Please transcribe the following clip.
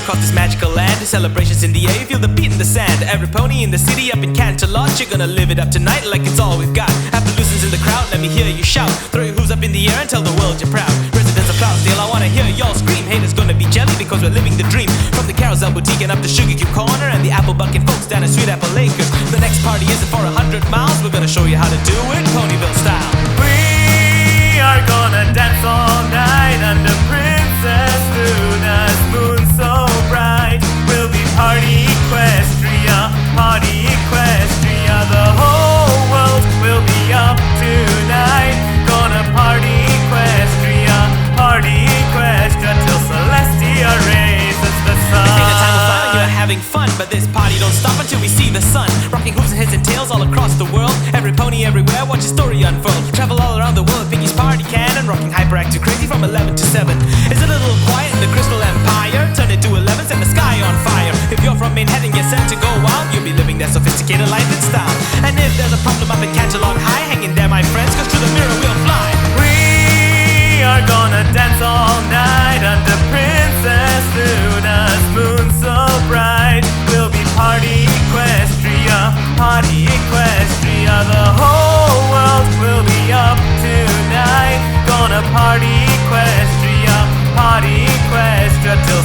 across this magical land. The celebrations in the air, you feel the beat in the sand. Every pony in the city up in Canterlot, you're gonna live it up tonight like it's all we've got. Have the loosens in the crowd, let me hear you shout. Throw your hooves up in the air and tell the world you're proud. Residents of Cloudsdale, I wanna hear y'all scream. Haters gonna be jelly because we're living the dream. From the Carousel Boutique and up to Sugar Cube Corner and the Apple Bucket folks down at Sweet Apple Acres. The next party isn't for 100 miles, we're gonna show you how to do it Ponyville style. We are gonna dance all night under Princess Luna's moon so bright. We'll be party Equestria, party Equestria. The whole world will be up tonight. Gonna party Equestria, party Equestria till Celestia raises the sun. They say the time will fly when you're having fun, but this party don't stop until we see the sun. Rocking hooves and heads and tails all across the world. Every pony everywhere, watch your story unfold. Travel all around the world, Piggy's party cannon. Rocking hyperactive crazy from 11 to 7. It's a little quiet in the Crystal Empire. Turn it to 11, set the sky on fire. If you're from Manhattan, get set to go wild. You'll be living that sophisticated life in style. And if there's a problem up in Canterlot High, hang in there my friends, cause to the mirror we'll fly. We are gonna dance all night under Princess Luna's moon so bright. We'll be party Equestria, party Equestria. The whole world will be up tonight. Gonna party Equestria, party Equestria till